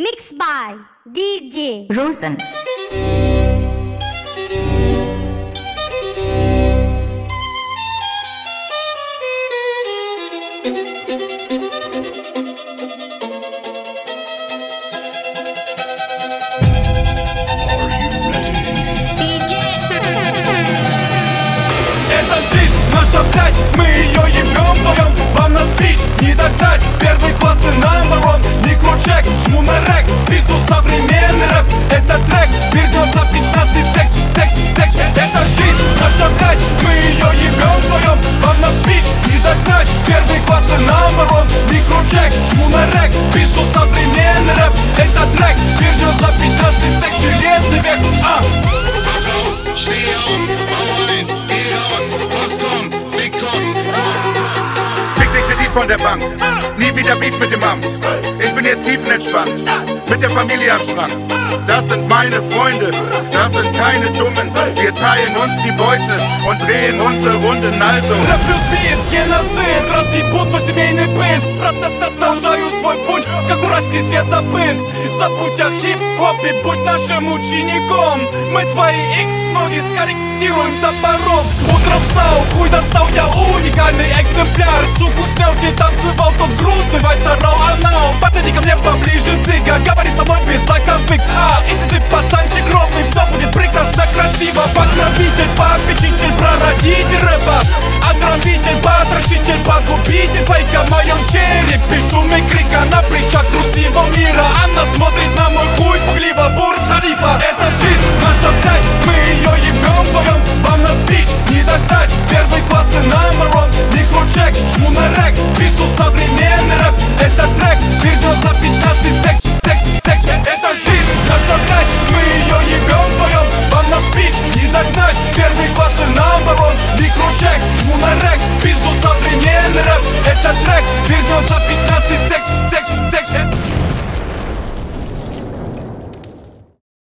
Mixed by DJ Rosen. Это жизнь наша, блядь, мы ее ебем вдвоем. Вам нас бич не догнать, первый класс и number one. Микрочек, жму на рэк, пизду современный рэп. Это трек, вернет за 15 сек. Это жизнь наша, блядь, мы ее ебем вдвоем. Вам нас бич не догнать, первый класс и number one. Микрочек, жму на рэк, пизду современный рэп. Это трек, вернет за 15 сек. Железный век, Steh auf, hau rein, geh raus, was kommt, fick Kopf. Fick den Kredit von der Bank, nie wieder Beef mit dem Amt. Ich bin jetzt tiefenentspannt, mit der Familie am Strand. Das sind meine Freunde, das sind keine Dummen. Wir teilen uns die Beute und drehen unsere Runden also. Рэп плюс бит, геноцид, разъебут твой семейный быт. Продолжаю свой путь, как уральский светопыт. Забудь о хип-хопе, будь нашим учеником. Мы твои икс ноги скорректируем топором. Утром встал, хуй достал, я уникальный экземпляр. Суку снял, с ней танцевал, тот грустный, вайца рау, она. Подойди ко мне поближе.